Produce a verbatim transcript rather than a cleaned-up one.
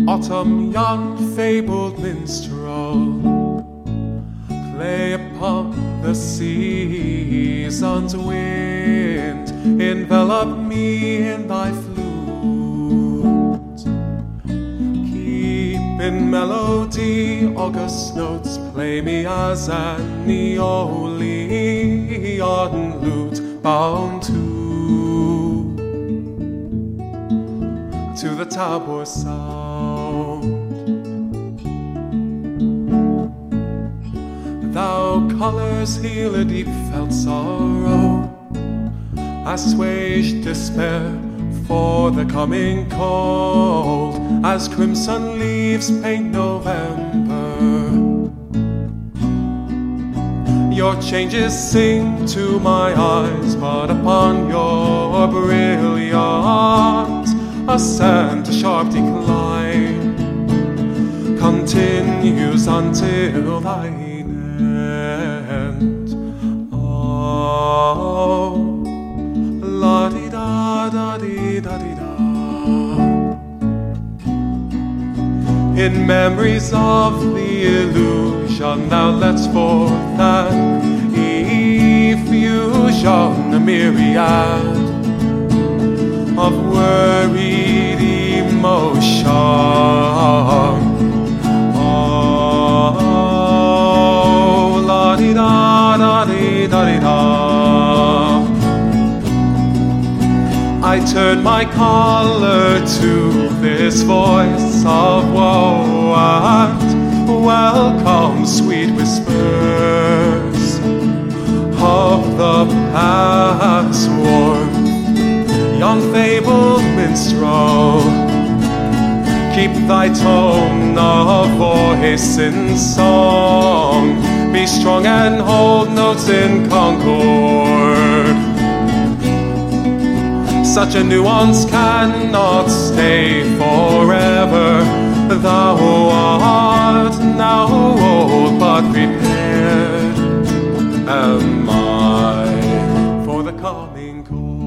autumn, young fabled minstrel, play upon the season's wind, envelop me in thy flute. Keep in melody august notes, play me as an Aeolian lute bound to to the tabor sound. Thou colors heal a deep felt sorrow, assuage despair for the coming cold, as crimson leaves paint November. Your changes sing to my eyes, but upon your brilliance ascent a sharp decline continues until thine end. Oh, la di da da di da di da. In memories of the illusion, thou let's forth an effusion, a myriad of worried emotion. Oh, la di da da di da di da. I turn my collar to this voice of woe and welcome sweet whispers of the past warm. Young fabled minstrel, keep thy tone of voice in song. Be strong and hold notes in concord. Such a nuance cannot stay forever. Thou art now old but prepared am I for the coming cold.